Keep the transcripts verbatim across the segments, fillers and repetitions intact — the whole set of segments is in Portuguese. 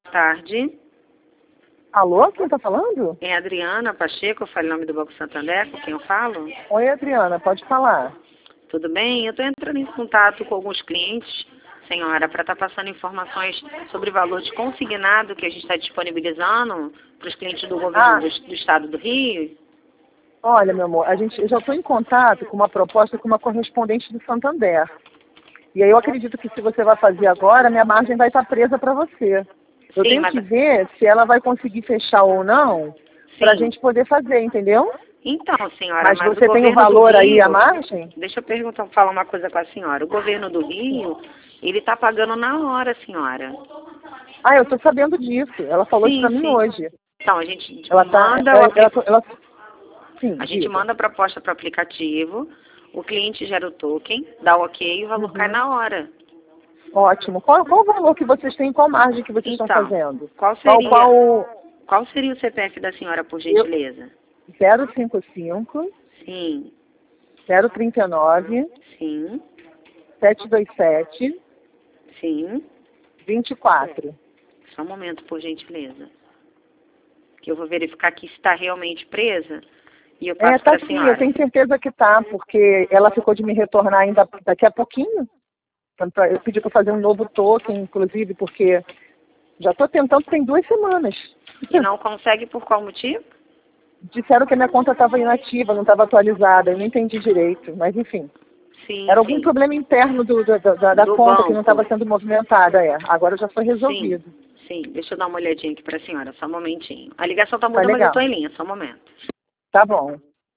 Tarde. Alô, quem está falando? É Adriana Pacheco, eu falo em nome do Banco Santander, com quem eu falo? Oi, Adriana, pode falar. Tudo bem? Eu estou entrando em contato com alguns clientes, senhora, para estar passando informações sobre o valor de consignado que a gente está disponibilizando para os clientes do governo Ah. do, do estado do Rio. Olha, meu amor, a gente, eu já estou em contato com uma proposta com uma correspondente do Santander. E aí eu acredito que se você vai fazer agora, minha margem vai estar presa para você. Eu Sim, tenho mas... que ver se ela vai conseguir fechar ou não, para a gente poder fazer, entendeu? Então, senhora, mas, mas você o tem o governo valor do Rio, aí, a margem? Deixa eu perguntar, falar uma coisa com a senhora. O governo do Rio, ele está pagando na hora, senhora. Ah, eu estou sabendo disso. Ela falou sim, isso para mim sim. hoje. Então, a gente ela manda tá, o ela, aplicativo. ela, ela, sim, A gente diga. manda a proposta para o aplicativo, o cliente gera o token, dá o ok e o valor Uhum. cai na hora. Ótimo. Qual, qual o valor que vocês têm, qual margem que vocês Então, estão fazendo? Qual seria, Qual, qual... qual seria o C P F da senhora, por gentileza? zero cinco cinco, Sim, zero trinta e nove, sim, sete dois sete, sim. vinte e quatro. Só um momento, por gentileza. Que eu vou verificar aqui se está realmente presa e eu passo É, tá para a sim, senhora. eu tenho certeza que tá, porque ela ficou de me retornar ainda daqui a pouquinho. Eu pedi para fazer um novo token, inclusive, porque já estou tentando tem duas semanas. E não consegue por qual motivo? Disseram que a minha conta estava inativa, não estava atualizada, eu não entendi direito, mas enfim. Sim, Era algum sim. problema interno do, do, da, da Do conta banco. que não estava sendo movimentada, é. Agora já foi resolvido. Sim, sim. Deixa eu dar uma olhadinha aqui para a senhora, só um momentinho. A ligação está Tá mudando, mas eu legal. estou em linha, só um momento. Tá bom.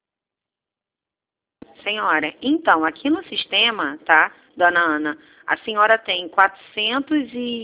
Senhora, então, aqui no sistema, tá, dona Ana, a senhora tem quatrocentos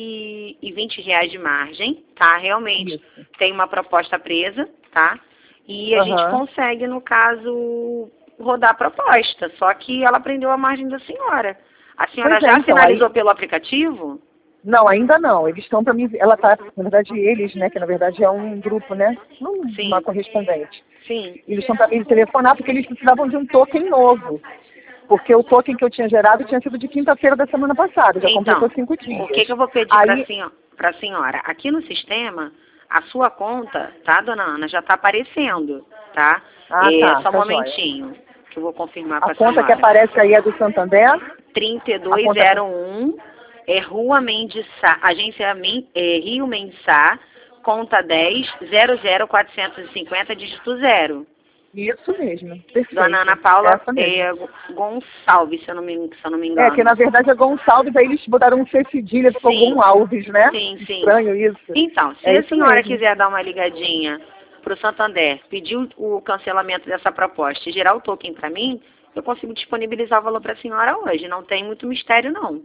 e vinte reais de margem, tá? Realmente Isso. tem uma proposta presa, tá? E a Uhum. gente consegue, no caso, rodar a proposta, só que ela prendeu a margem da senhora. A senhora Pois é, já então, finalizou aí... pelo aplicativo? Não, ainda não. Eles estão para mim. Ela está, na verdade, eles, né? Que na verdade é um grupo, né? Não uma Sim, correspondente. sim. Eles estão para me telefonar porque eles precisavam de um token novo. Porque o token que eu tinha gerado tinha sido de quinta-feira da semana passada, já Então, completou cinco dias. o que, que eu vou pedir Aí... para a senhora? Aqui no sistema, a sua conta, tá, dona Ana, já está aparecendo, tá? Ah, É, tá, só um tá joia. momentinho, que eu vou confirmar com A a conta que senhora. aparece aí é do Santander? trinta e A dois conta... zero um, é Rua Mendes Sá, agência Men, é, Rio Mendes Sá, conta dez, zero zero quatrocentos e cinquenta, dígito zero. Isso mesmo, perfeito. Dona Ana Paula Essa mesmo. é, Gonçalves, se eu, não me, se eu não me É, engano. que na verdade é Gonçalves, aí eles botaram um C cedilha, ficou Sim. Gonçalves, né? Sim, sim. Estranho isso. Então, se É a isso senhora mesmo. quiser dar uma ligadinha para o Santander, pedir o, o cancelamento dessa proposta e gerar o token para mim, eu consigo disponibilizar o valor para a senhora hoje. Não tem muito mistério, não.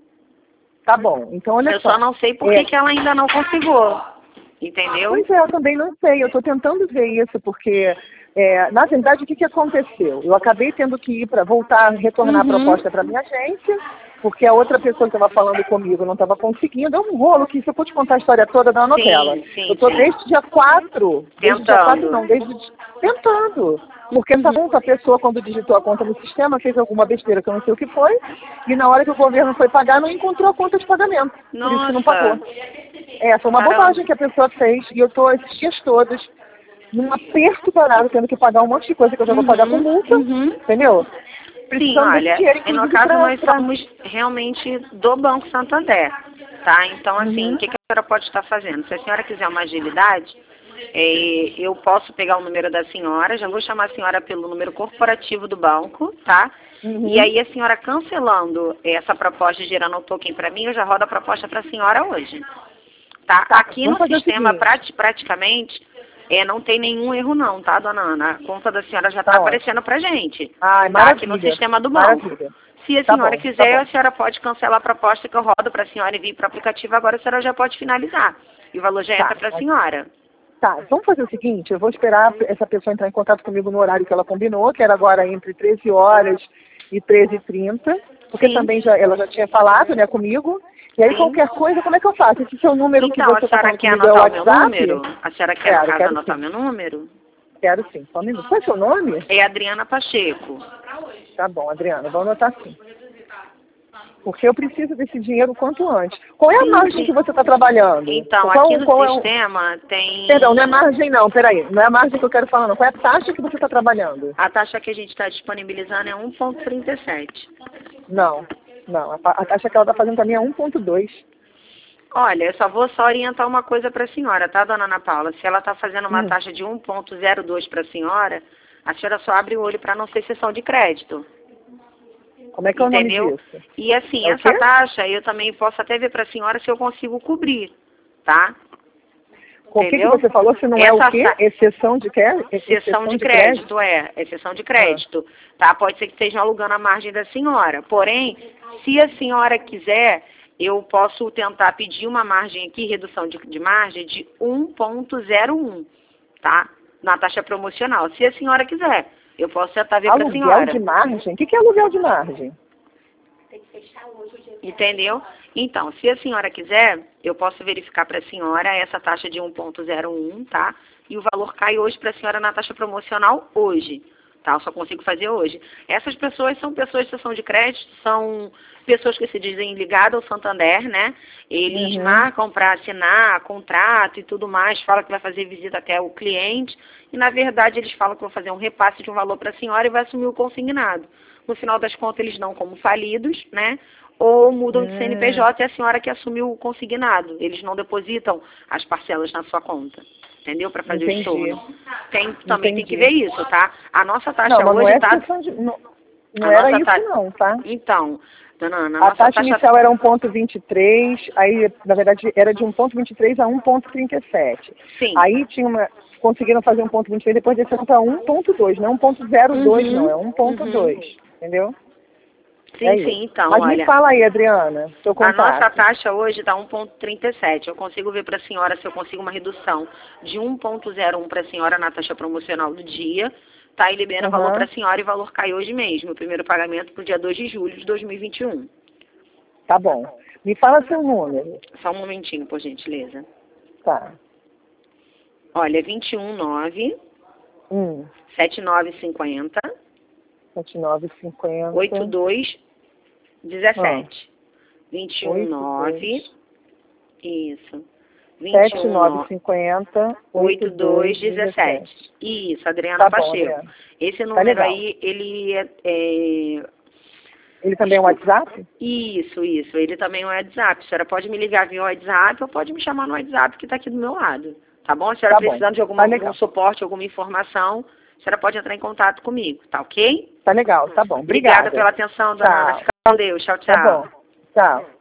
Tá bom, então olha Eu só. só não sei por É, que que ela ainda não conseguiu. Entendeu? Pois é, eu também não sei, eu estou tentando ver isso, porque, é, na verdade, o que, que aconteceu? Eu acabei tendo que ir para voltar, retornar a Uhum. proposta para minha agência, porque a outra pessoa que estava falando comigo não estava conseguindo. É um rolo que, se eu for te contar a história toda da novela. Sim, sim, Eu estou sim. desde o dia quatro, desde o dia quatro Tentando. não, desde tentando. Porque tá bom, a pessoa, quando digitou a conta no sistema, fez alguma besteira que eu não sei o que foi, e na hora que o governo foi pagar, não encontrou a conta de pagamento. Por isso que não pagou. Nossa. É, foi uma Caramba. bobagem que a pessoa fez, e eu estou esses dias todos num aperto danado, tendo que pagar um monte de coisa que eu já vou pagar com Uhum, multa, uhum. entendeu? Sim, Precisando desse olha, dinheiro, e no inclusive, caso para... nós Pra... somos realmente do Banco Santander, tá? Então, assim, Uhum. o que, que a senhora pode estar fazendo? Se a senhora quiser uma agilidade, é, eu posso pegar o número da senhora, já vou chamar a senhora pelo número corporativo do banco, tá? Uhum. E aí a senhora cancelando essa proposta e gerando o token para mim, eu já rodo a proposta para a senhora hoje. Tá? Tá, Aqui vamos no fazer o sistema, seguinte. prati praticamente, é, não tem nenhum erro não, tá, dona Ana? A conta da senhora já está Tá aparecendo pra gente. Ai, Tá? Aqui no maravilha. sistema do banco. Maravilha. Se a Tá senhora bom, tá quiser, bom. a senhora pode cancelar a proposta que eu rodo para a senhora e vir para o aplicativo. Agora a senhora já pode finalizar. E o valor já Tá, entra para a mas- senhora. Tá, vamos fazer o seguinte, eu vou esperar essa pessoa entrar em contato comigo no horário que ela combinou, que era agora entre treze horas e treze e trinta, porque Sim. também já, ela já tinha falado, né, comigo. E aí Sim. qualquer coisa, como é que eu faço? Esse seu número que Então, a você está senhora falando quer comigo é o anotar o meu WhatsApp? número? A senhora quer, no Quero, caso, quero anotar sim. meu número? Quero sim, só um minuto. Qual é o seu nome? É Adriana Pacheco. Tá bom, Adriana, vou anotar sim. Porque eu preciso desse dinheiro o quanto antes. Qual é a Sim, margem sim. que você está trabalhando? Então, qual, aqui no qual é o... sistema tem... Perdão, não é margem não, peraí. Não é a margem que eu quero falar não. Qual é a taxa que você está trabalhando? A taxa que a gente está disponibilizando é um ponto trinta e sete. Não, não. A, a taxa que ela está fazendo também é um ponto dois. Olha, eu só vou só orientar uma coisa para a senhora, tá, dona Ana Paula? Se ela está fazendo uma Hum. taxa de um ponto zero dois para a senhora, a senhora só abre o olho para não ser sessão de crédito. Como é que é o Entendeu? nome disso? E assim, É o essa quê? taxa eu também posso até ver para a senhora se eu consigo cobrir, tá? O que, que Entendeu? você falou? Se não é Essa o quê? sa- Exceção de quê? Exceção de crédito, é, exceção de crédito, tá? Pode ser que estejam alugando a margem da senhora. Porém, se a senhora quiser, eu posso tentar pedir uma margem aqui, redução de, de margem de um ponto zero um, tá? Na taxa promocional. Se a senhora quiser, eu posso tentar ver para a Aluguel senhora. de margem? O que, que é aluguel de margem? Entendeu? Então, se a senhora quiser, eu posso verificar para a senhora essa taxa de um ponto zero um, tá? E o valor cai hoje para a senhora na taxa promocional hoje, tá? Eu só consigo fazer hoje. Essas pessoas são pessoas de sessão de crédito, são pessoas que se dizem ligadas ao Santander, né? Eles Uhum. marcam para assinar contrato e tudo mais, falam que vai fazer visita até o cliente e, na verdade, eles falam que vão fazer um repasse de um valor para a senhora e vai assumir o consignado. No final das contas, eles dão como falidos, né? Ou mudam de C N P J e a senhora que assumiu o consignado. Eles não depositam as parcelas na sua conta, entendeu? Para fazer Entendi. o estorno. Tem, também Entendi. tem que ver isso, tá? A nossa taxa Não, mas não, hoje é tá... exceção de, não, não a era nossa isso ta- não, tá? Então, dona Ana, a A nossa taxa taxa... inicial era um ponto vinte e três, aí, na verdade, era de um ponto vinte e três a um ponto trinta e sete. Sim. Aí tinha uma, conseguiram fazer um ponto vinte e três, depois desceu para um ponto dois, não é um ponto zero dois Uhum, não, é um ponto dois, uhum. entendeu? Sim, É sim, isso. então, Mas olha... me fala aí, Adriana, seu A contato. nossa taxa hoje está um ponto trinta e sete. Eu consigo ver para a senhora se eu consigo uma redução de um ponto zero um para a senhora na taxa promocional do dia, tá? E libera o Uhum. valor para a senhora e o valor cai hoje mesmo. O primeiro pagamento para o dia dois de julho de dois mil e vinte e um. Tá bom. Me fala seu número. Só um momentinho, por gentileza. Tá. Olha, vinte e um nove, Um, setenta e nove cinquenta, sete nove cinco zero. oitenta e dois dezessete. vinte e um nove, isso. sete nove cinco zero, oito dois dezessete. Isso, Adriana Tá bom, Pacheco. Adriana. Esse número legal. aí, ele é, é... Ele também é um WhatsApp? Isso, isso. Ele também é um WhatsApp. A senhora pode me ligar via WhatsApp ou pode me chamar no WhatsApp que está aqui do meu lado. Tá bom? A senhora Tá bom. precisando de alguma, Tá legal. algum suporte, alguma informação, a senhora pode entrar em contato comigo, tá ok? Tá legal, tá bom. Obrigada Obrigada. pela atenção, dona Tchau. Ana. Fica com Deus. Tchau, tchau. Tá bom. Tchau.